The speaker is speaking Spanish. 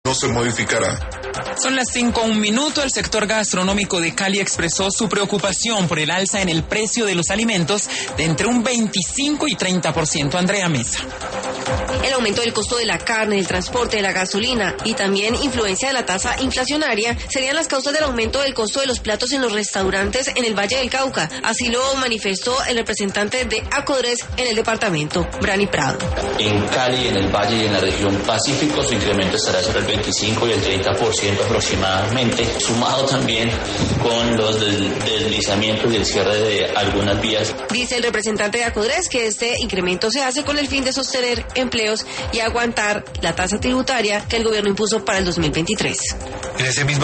no se modificará. Son las 5:01. El sector gastronómico de Cali expresó su preocupación por el alza en el precio de los alimentos de entre un 25 y 30%. Andrea Mesa. El aumento del costo de la carne, del transporte, de la gasolina y también influencia de la tasa inflacionaria serían las causas del aumento del costo de los platos en los restaurantes en el Valle del Cauca. Así lo manifestó el representante de Acodres en el departamento, Brani Prado. En Cali, en el Valle y en la región Pacífico, su incremento estará sobre el 25 y el 30% aproximadamente, sumado también con los deslizamientos y el cierre de algunas vías. Dice el representante de Acodres que este incremento se hace con el fin de sostener empleos y aguantar la tasa tributaria que el gobierno impuso para el 2023. En ese mismo